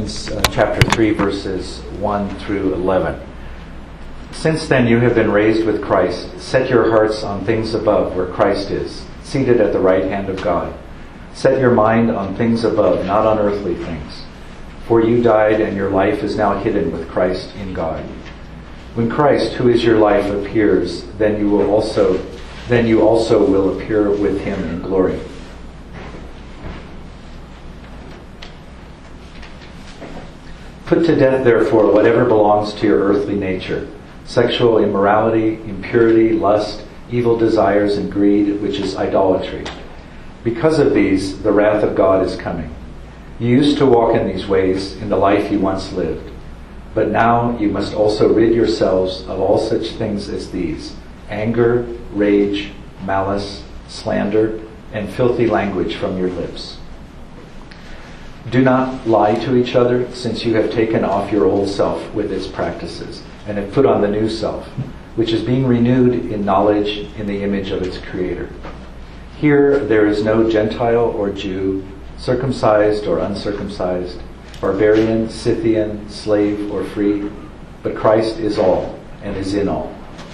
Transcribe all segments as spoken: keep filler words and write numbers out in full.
Corinthians uh, chapter three, verses one through eleven. Since then you have been raised with Christ. Set your hearts on things above, where Christ is, seated at the right hand of God. Set your mind on things above, not on earthly things. For you died, and your life is now hidden with Christ in God. When Christ, who is your life, appears, then you will also, then you also will appear with him in glory. Put to death, therefore, whatever belongs to your earthly nature: sexual immorality, impurity, lust, evil desires, and greed, which is idolatry. Because of these, the wrath of God is coming. You used to walk in these ways in the life you once lived. But now you must also rid yourselves of all such things as these: anger, rage, malice, slander, and filthy language from your lips. Do not lie to each other, since you have taken off your old self with its practices, and have put on the new self, which is being renewed in knowledge in the image of its Creator. Here there is no Gentile or Jew, circumcised or uncircumcised, barbarian, Scythian, slave or free, but Christ is all and is in all.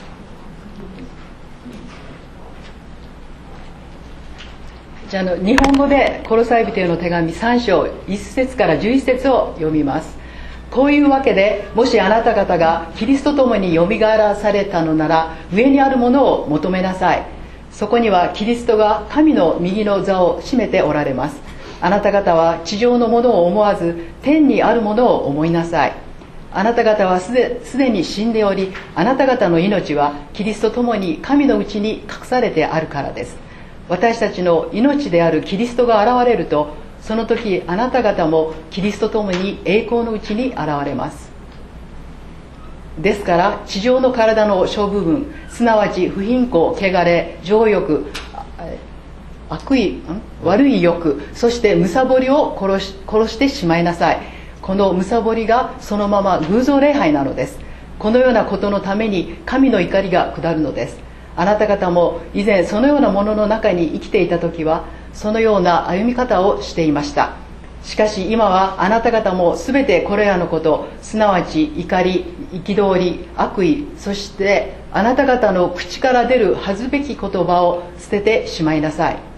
じゃあ、あの日本語でコロサイ人への手紙さん章いち節からじゅういち節を読みます。こういうわけで、もしあなた方がキリストと共によみがえらされたのなら、上にあるものを求めなさい。そこにはキリストが神の右の座を占めておられます。あなた方は地上のものを思わず、天にあるものを思いなさい。あなた方はすで、すでに死んでおり、あなた方の命はキリストと共に神のうちに隠されてあるからです。私たちの命であるキリストが現れると、その時あなた方もキリストと共に栄光のうちに現れます。ですから地上の体の諸部分、すなわち不貧困、汚れ、情欲、悪意、悪い欲、そして貪りを殺し、殺してしまいなさい。この貪りがそのまま偶像礼拝なのです。このようなことのために神の怒りが下るのです。あなた方も以前そのようなものの中に生きていた時は、そのような歩み方をしていました。しかし今はあなた方もすべてこれらのこと、すなわち怒り、憤り、悪意、そしてあなた方の口から出る恥ずべき言葉を捨ててしまいなさい。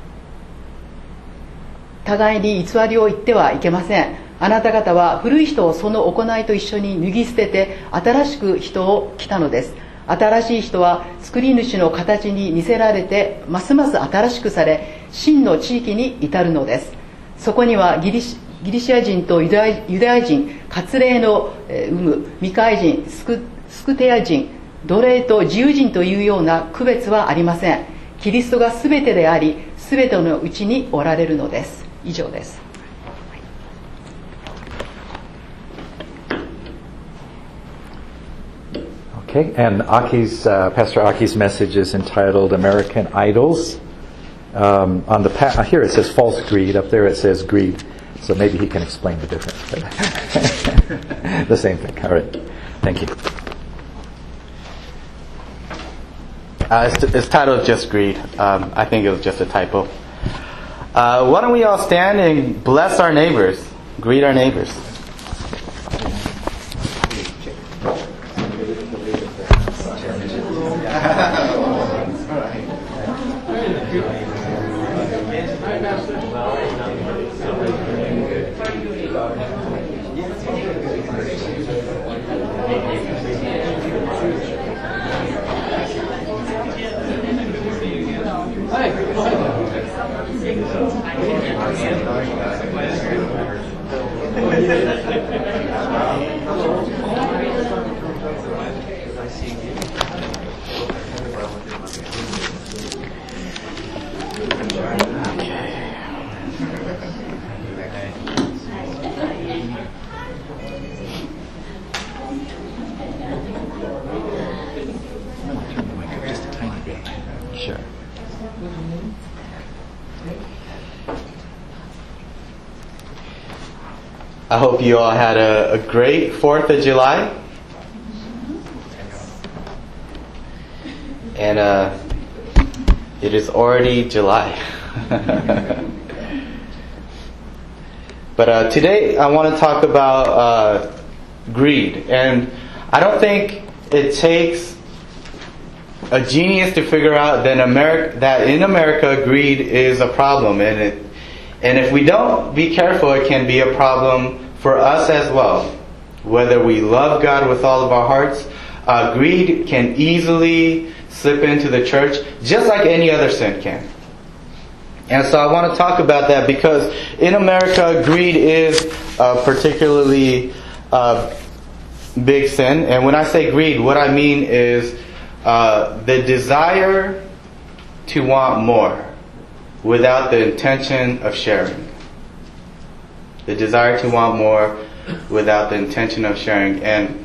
互いに偽りを言ってはいけません。あなた方は古い人をその行いと一緒に脱ぎ捨てて、新しく人を着たのです。新しい人は作り主の形に似せられて、ますます新しくされ、真の地域に至るのです。そこにはギリシ、ギリシア人とユダヤ、ユダヤ人、割礼の有無、未開人、スク、スクテア人、奴隷と自由人というような区別はありません。キリストがすべてであり、すべてのうちにおられるのです。以上です。 Okay, and Aki's, uh, Pastor Aki's message is entitled American Idols. Um, on the pa- here it says false greed. Up there it says greed. So maybe he can explain the difference. The same thing. All right. Thank you. Uh, it's, it's titled just greed. Um, I think it was just a typo. Uh, why don't we all stand and bless our neighbors, greet our neighbors. I hope you all had a, a great fourth of July. And uh, it is already July. But uh, today I want to talk about uh, greed. And I don't think it takes a genius to figure out that, America, that in America greed is a problem. And, it, and if we don't be careful, it can be a problem for us as well. Whether we love God with all of our hearts, uh, greed can easily slip into the church just like any other sin can. And so I want to talk about that because in America, greed is a particularly uh, big sin. And when I say greed, what I mean is uh, the desire to want more without the intention of sharing. The desire to want more without the intention of sharing. And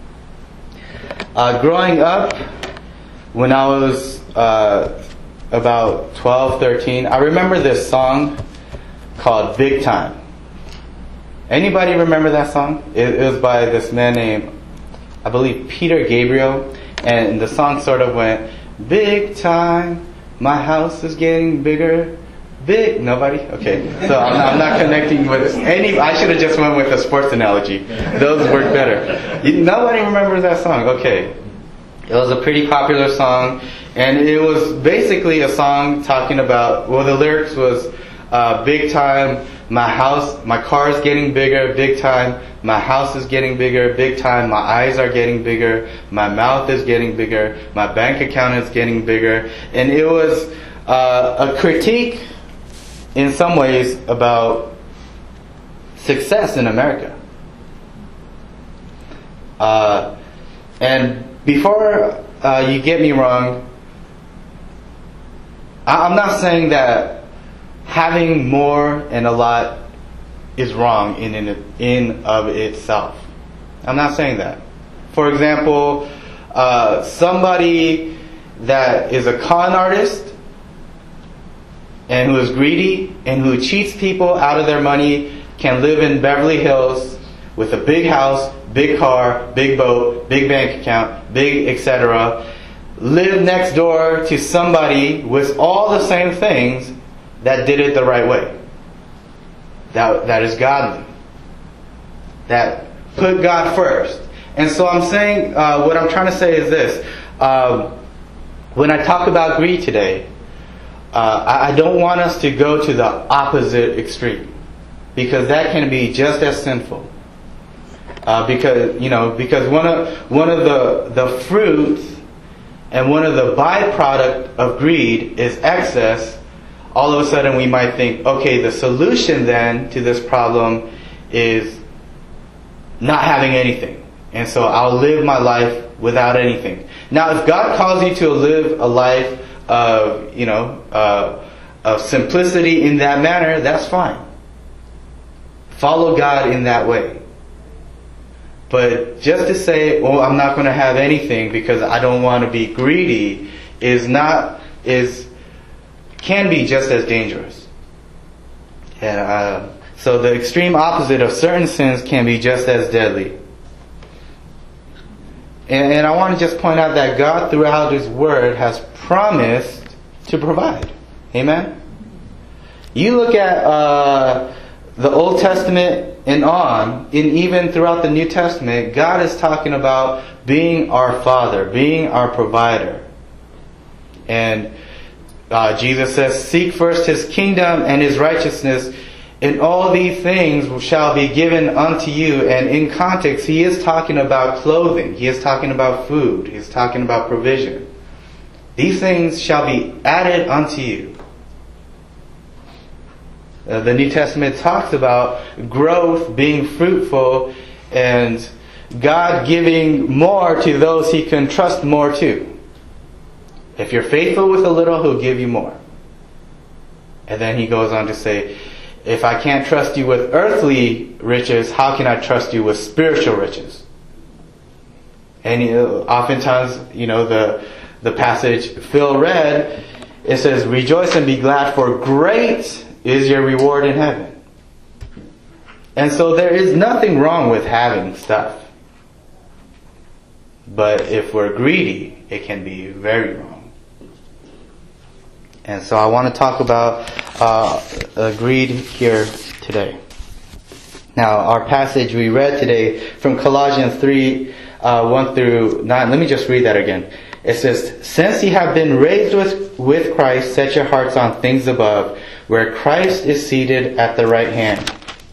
uh, growing up, when I was uh, about twelve, thirteen, I remember this song called Big Time. Anybody remember that song? It, it was by this man named, I believe, Peter Gabriel. And the song sort of went, big time, my house is getting bigger. Big, nobody? Okay. So I'm not, I'm not connecting with any, I should have just went with a sports analogy. Those work better. You, nobody remembers that song. Okay. It was a pretty popular song, and it was basically a song talking about, well, the lyrics was, uh, big time, my house, my car is getting bigger, big time, my house is getting bigger, big time, my eyes are getting bigger, my mouth is getting bigger, my bank account is getting bigger. And it was uh, a critique, in some ways, about success in America. Uh, and before uh, you get me wrong, I'm not saying that having more and a lot is wrong in in, in of itself. I'm not saying that. For example, uh, somebody that is a con artist and who is greedy and who cheats people out of their money can live in Beverly Hills with a big house, big car, big boat, big bank account, big et cetera. Live next door to somebody with all the same things that did it the right way. That, that is godly. That put God first. And so I'm saying, uh, what I'm trying to say is this. Um, when I talk about greed today, uh, I, I don't want us to go to the opposite extreme. Because that can be just as sinful. Uh, because, you know, because one of, one of the, the fruits and one of the byproduct of greed is excess. All of a sudden we might think, okay, the solution then to this problem is not having anything. And so I'll live my life without anything. Now, if God calls you to live a life of, you know, uh, of simplicity in that manner, that's fine. Follow God in that way. But just to say, oh, I'm not going to have anything because I don't want to be greedy is not, is, can be just as dangerous. And uh, so the extreme opposite of certain sins can be just as deadly. And, and I want to just point out that God throughout His Word has promised to provide. Amen? You look at uh, the Old Testament and on, and even throughout the New Testament, God is talking about being our Father, being our provider. And Uh, Jesus says, seek first His kingdom and His righteousness, and all these things shall be given unto you. And in context, He is talking about clothing. He is talking about food. He is talking about provision. These things shall be added unto you. Uh, the New Testament talks about growth, being fruitful, and God giving more to those He can trust more to. If you're faithful with a little, He'll give you more. And then He goes on to say, if I can't trust you with earthly riches, how can I trust you with spiritual riches? And you know, oftentimes, you know, the the passage Phil read, it says, rejoice and be glad, for great is your reward in heaven. And so there is nothing wrong with having stuff. But if we're greedy, it can be very wrong. And so I want to talk about uh, uh, greed here today. Now, our passage we read today from Colossians three, uh, one through nine. Let me just read that again. It says, "Since ye have been raised with, with Christ, set your hearts on things above, where Christ is seated at the right hand.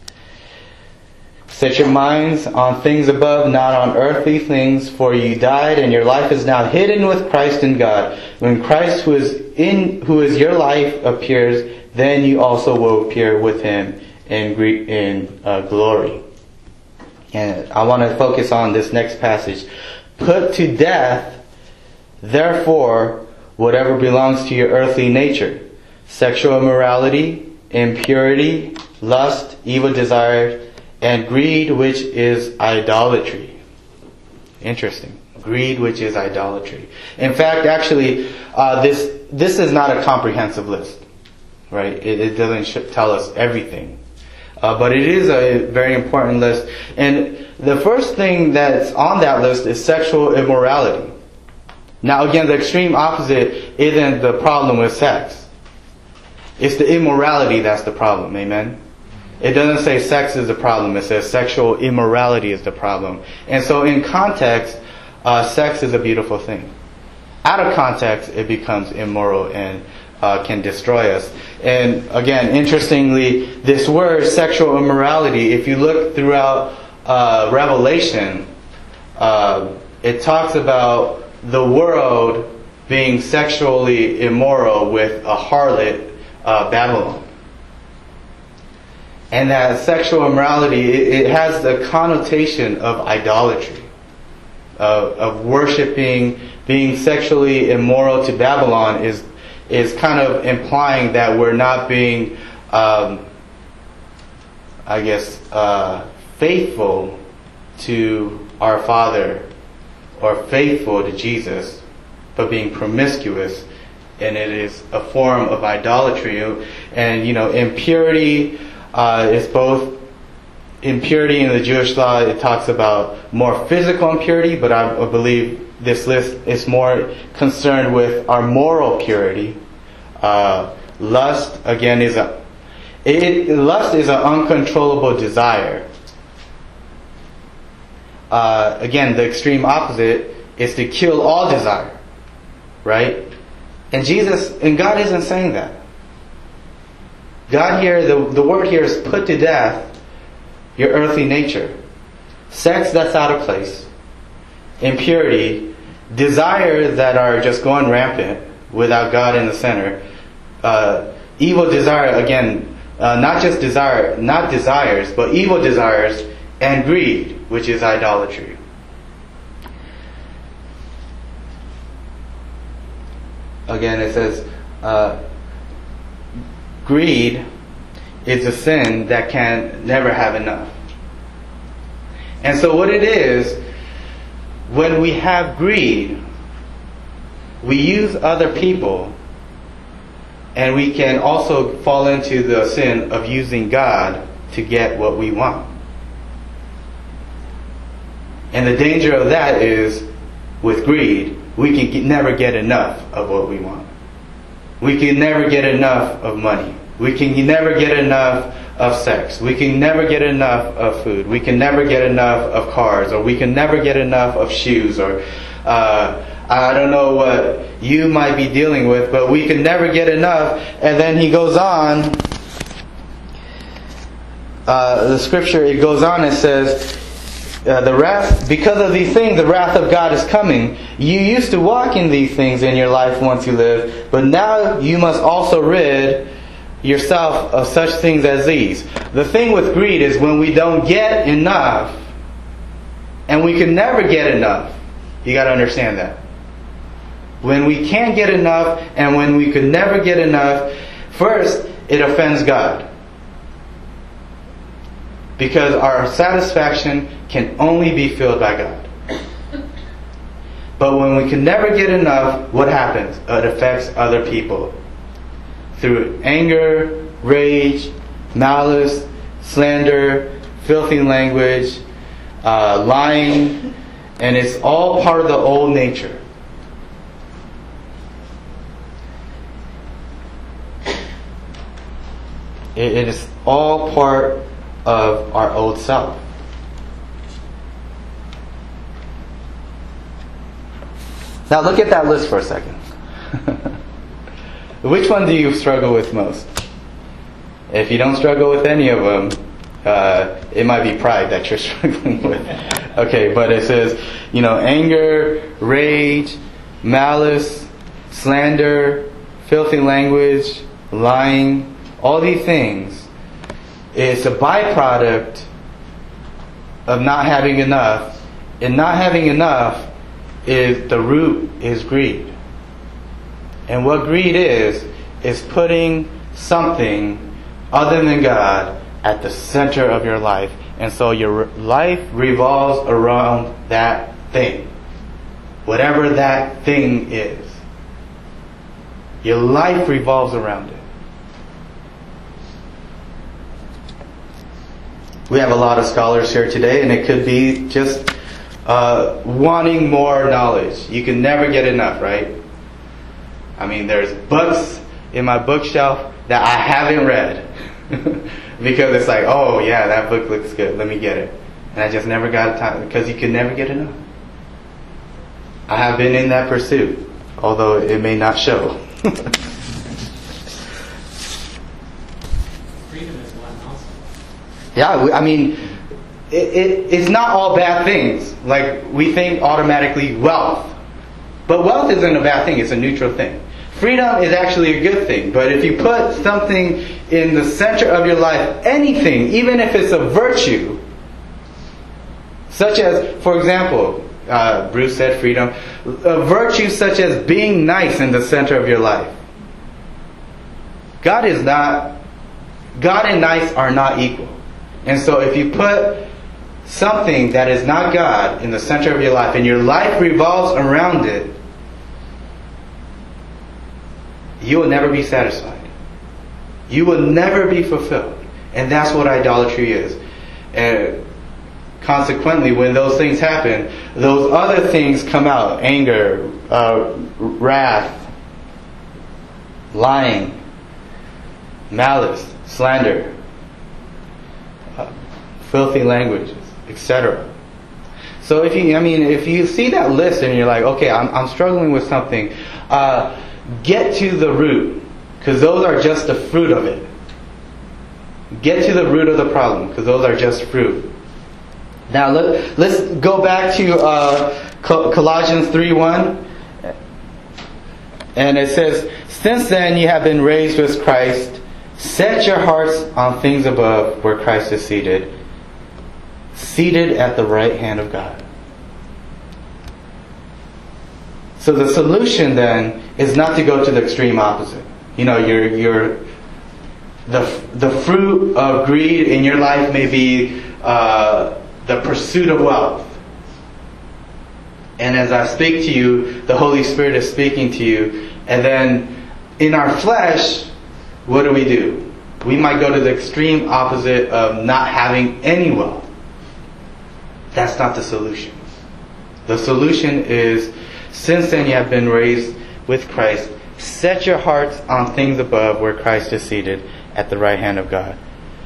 Set your minds on things above, not on earthly things, for you died, and your life is now hidden with Christ in God. When Christ, who is in, who is your life, appears, then you also will appear with Him in in uh, glory." And I want to focus on this next passage. "Put to death, therefore, whatever belongs to your earthly nature: sexual immorality, impurity, lust, evil desire, and greed, which is idolatry." Interesting. Greed, which is idolatry. In fact, actually, uh, this this is not a comprehensive list, right? It, it doesn't sh- tell us everything. Uh, but it is a very important list. And the first thing that's on that list is sexual immorality. Now again, the extreme opposite isn't the problem with sex. It's the immorality that's the problem. Amen? It doesn't say sex is the problem. It says sexual immorality is the problem. And so in context, uh, sex is a beautiful thing. Out of context, it becomes immoral and uh, can destroy us. And again, interestingly, this word sexual immorality, if you look throughout uh, Revelation, uh, it talks about the world being sexually immoral with a harlot, uh, Babylon. And that sexual immorality, it, it has the connotation of idolatry, of, of worshiping, being sexually immoral to Babylon is is kind of implying that we're not being, um, I guess, uh, faithful to our Father or faithful to Jesus, but being promiscuous, and it is a form of idolatry. And you know, impurity uh, is both impurity in the Jewish law. It talks about more physical impurity, but I believe this list is more concerned with our moral purity. Uh, lust again is a it, lust is an uncontrollable desire. Uh, again, the extreme opposite is to kill all desire, right? And Jesus and God isn't saying that. God here, the the word here is put to death your earthly nature, sex that's out of place, impurity, desires that are just going rampant without God in the center, uh, evil desire, again, uh, not just desire, not desires, but evil desires, and greed, which is idolatry. Again, it says, uh, greed is a sin that can never have enough. And so what it is, when we have greed, we use other people, and we can also fall into the sin of using God to get what we want. And the danger of that is, with greed, we can get, never get enough of what we want. We can never get enough of money. We can never get enough of sex. We can never get enough of food. We can never get enough of cars, or we can never get enough of shoes, or uh, I don't know what you might be dealing with, but we can never get enough. And then he goes on, uh, the scripture, it goes on and says, uh, the wrath, because of these things, the wrath of God is coming. You used to walk in these things in your life once you lived, but now you must also rid yourself of such things as these. The thing with greed is when we don't get enough, and we can never get enough. You got to understand that. When we can't get enough, and when we could never get enough, first, it offends God. Because our satisfaction can only be filled by God. But when we can never get enough, what happens? It affects other people. Through anger, rage, malice, slander, filthy language, uh, lying, and it's all part of the old nature. It, it is all part of our old self. Now look at that list for a second. Which one do you struggle with most? If you don't struggle with any of them, uh, it might be pride that you're struggling with. Okay, but it says, you know, anger, rage, malice, slander, filthy language, lying, all these things. It's a byproduct of not having enough. And not having enough is the root is greed. And what greed is, is putting something other than God at the center of your life. And so your life revolves around that thing. Whatever that thing is. Your life revolves around it. We have a lot of scholars here today, and it could be just uh, wanting more knowledge. You can never get enough, right? I mean, there's books in my bookshelf that I haven't read. Because it's like, oh yeah, that book looks good, let me get it. And I just never got time, because you can never get enough. I have been in that pursuit, although it may not show. Freedom is one also. Yeah, I mean, it, it, it's not all bad things. Like, we think automatically wealth. But wealth isn't a bad thing, it's a neutral thing. Freedom is actually a good thing. But if you put something in the center of your life, anything, even if it's a virtue, such as, for example, uh, Bruce said freedom, a virtue such as being nice in the center of your life. God is not, God and nice are not equal. And so if you put something that is not God in the center of your life, and your life revolves around it, you will never be satisfied. You will never be fulfilled. And that's what idolatry is. And consequently, when those things happen, those other things come out. Anger, uh, wrath, lying, malice, slander, uh, filthy languages, et cetera. So if you, I mean, if you see that list and you're like, okay, I'm, I'm struggling with something, uh, get to the root, because those are just the fruit of it. Get to the root of the problem, because those are just fruit. Now let, let's go back to uh, Colossians three one, and it says, "Since then you have been raised with Christ. Set your hearts on things above, where Christ is seated, seated at the right hand of God." So the solution then is not to go to the extreme opposite. You know, your your the the fruit of greed in your life may be uh, the pursuit of wealth. And as I speak to you, the Holy Spirit is speaking to you. And then in our flesh, what do we do? We might go to the extreme opposite of not having any wealth. That's not the solution. The solution is, since then you have been raised with Christ, set your hearts on things above, where Christ is seated at the right hand of God.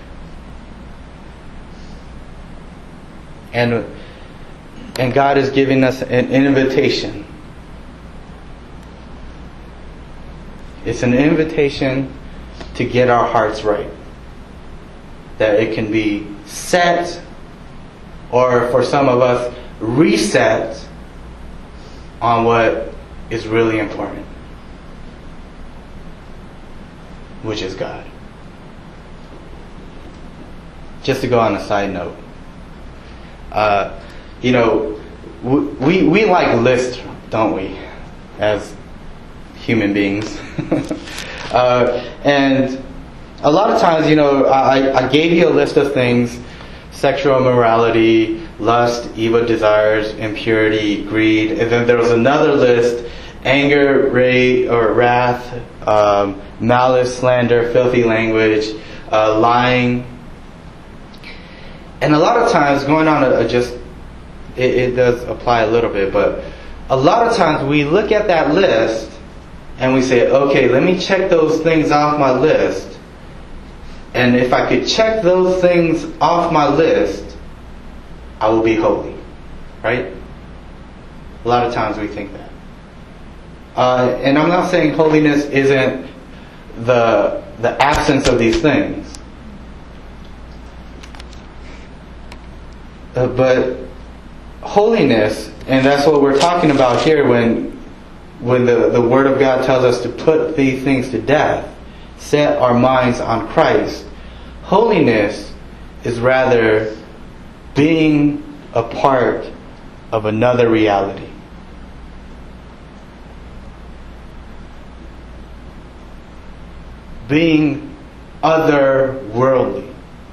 And and God is giving us an invitation. It's an invitation to get our hearts right. That it can be set, or for some of us, reset on what is really important, which is God. Just to go on a side note, uh, you know, we we like lists, don't we, as human beings? uh, and a lot of times, you know, I, I gave you a list of things: sexual immorality, lust, evil desires, impurity, greed. And then there was another list: anger, rage, or wrath, um, malice, slander, filthy language, uh, lying. And a lot of times, going on a, a just, it, it does apply a little bit, but a lot of times we look at that list and we say, okay, let me check those things off my list. And if I could check those things off my list, I will be holy. Right? A lot of times we think that. Uh, and I'm not saying holiness isn't the the absence of these things. Uh, but holiness, and that's what we're talking about here when when the, the Word of God tells us to put these things to death, set our minds on Christ. Holiness is rather being a part of another reality. Being otherworldly.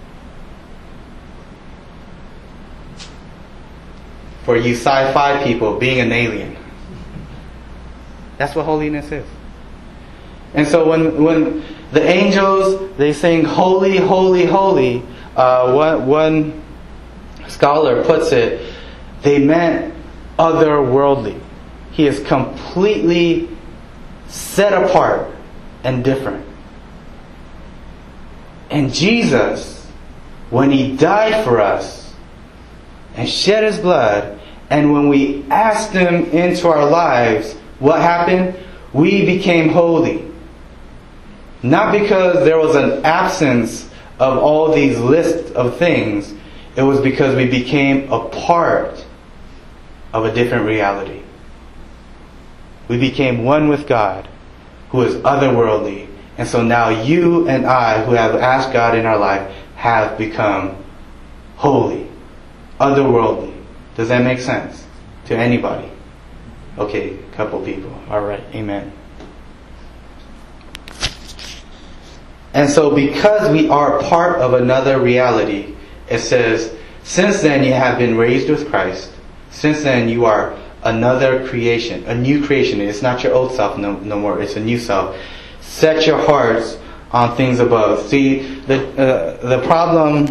For you sci-fi people, being an alien. That's what holiness is. And so when when the angels, they sing holy, holy, holy, uh, one, one scholar puts it, they meant otherworldly. He is completely set apart and different. And Jesus, when He died for us and shed His blood, and when we asked Him into our lives, what happened? We became holy. Not because there was an absence of all these lists of things. It was because we became a part of a different reality. We became one with God, who is otherworldly. And so now you and I, who have asked God in our life, have become holy, otherworldly. Does that make sense to anybody? Okay, a couple people. All right, amen. And so because we are part of another reality, it says, since then you have been raised with Christ. Since then you are another creation, a new creation. It's not your old self no, no more. It's a new self. Set your hearts on things above. See, the uh, the problem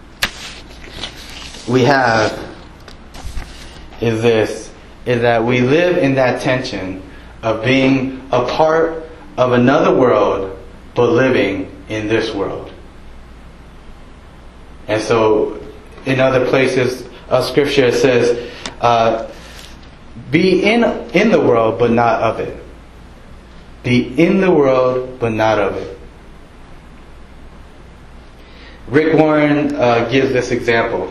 we have is this, is that we live in that tension of being a part of another world, but living in this world. And so, in other places of Scripture it says, uh, be in in the world, but not of it. Be in the world, but not of it. Rick Warren uh, gives this example.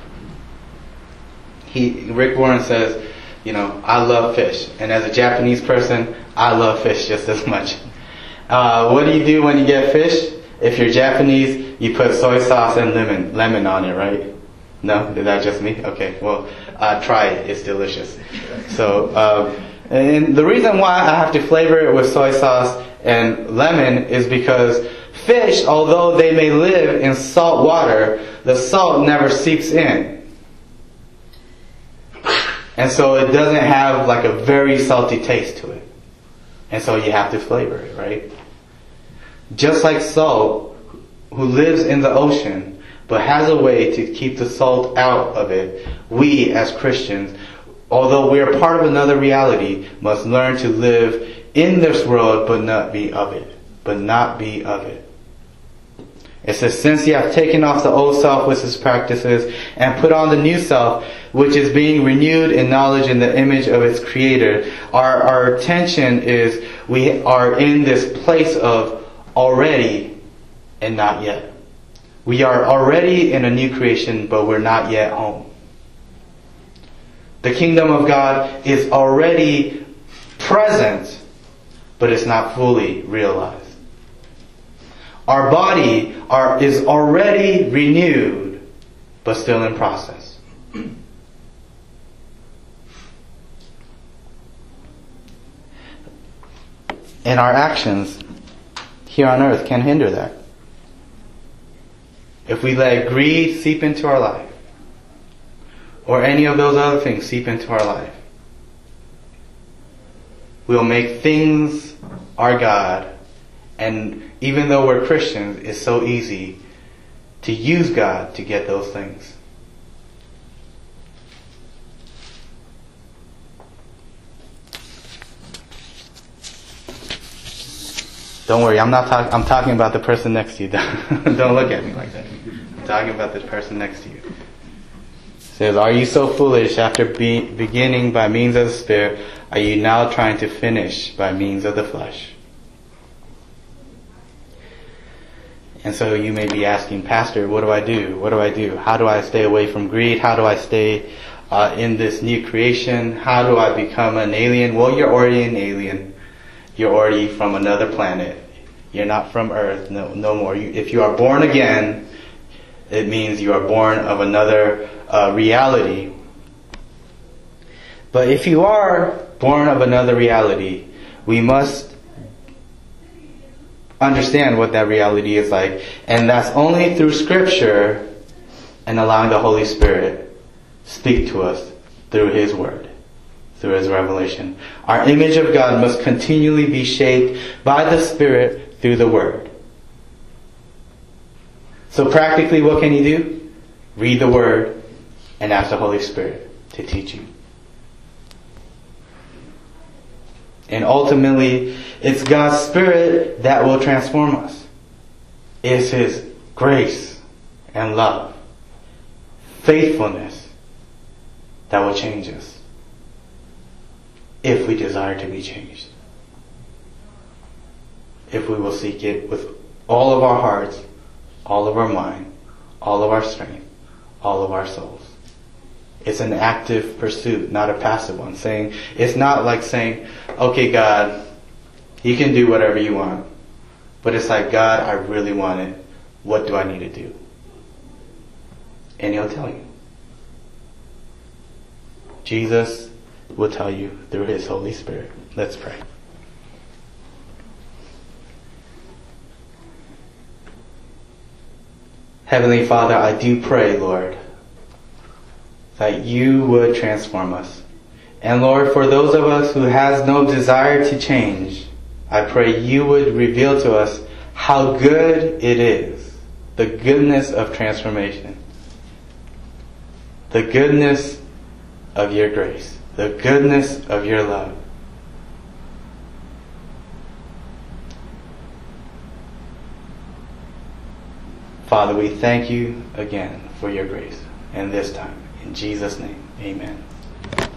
He Rick Warren says, you know, I love fish, and as a Japanese person, I love fish just as much. Uh, what do you do when you get fish? If you're Japanese, you put soy sauce and lemon lemon on it, right? No? Is that just me? Okay, well, uh, try it. It's delicious. So, um, and the reason why I have to flavor it with soy sauce and lemon is because fish, although they may live in salt water, the salt never seeps in. And so it doesn't have like a very salty taste to it. And so you have to flavor it, right? Just like salt, who lives in the ocean, but has a way to keep the salt out of it, we as Christians, although we are part of another reality, must learn to live in this world, but not be of it. But not be of it. It says, since you have taken off the old self with its practices and put on the new self, which is being renewed in knowledge in the image of its creator, our, our attention is we are in this place of already and not yet. We are already in a new creation, but we're not yet home. The kingdom of God is already present, but it's not fully realized. Our body are, is already renewed, but still in process. And our actions here on earth can hinder that. If we let greed seep into our life, or any of those other things seep into our life, we'll make things our God. And even though we're Christians, it's so easy to use God to get those things. Don't worry, I'm not talking, I'm talking about the person next to you. Don't look at me like that. I'm talking about the person next to you. It says, are you so foolish? After be, beginning by means of the Spirit, are you now trying to finish by means of the flesh? And so you may be asking, Pastor, what do I do? What do I do? How do I stay away from greed? How do I stay uh, in this new creation? How do I become an alien? Well, you're already an alien. You're already from another planet. You're not from Earth, no, no more. You, if you are born again, it means you are born of another uh, reality. But if you are born of another reality, we must understand what that reality is like. And that's only through Scripture and allowing the Holy Spirit speak to us through His Word, through His revelation. Our image of God must continually be shaped by the Spirit through the Word. So practically, what can you do? Read the Word and ask the Holy Spirit to teach you. And ultimately, it's God's Spirit that will transform us. It's His grace and love, faithfulness that will change us if we desire to be changed. If we will seek it with all of our hearts, all of our mind, all of our strength, all of our souls. It's an active pursuit, not a passive one. Saying, it's not like saying, okay, God, you can do whatever you want. But it's like, God, I really want it. What do I need to do? And He'll tell you. Jesus will tell you through His Holy Spirit. Let's pray. Heavenly Father, I do pray, Lord, that you would transform us. And Lord, for those of us who has no desire to change, I pray you would reveal to us how good it is, the goodness of transformation, the goodness of your grace, the goodness of your love. Father, we thank you again for your grace, and this time, in Jesus' name, amen.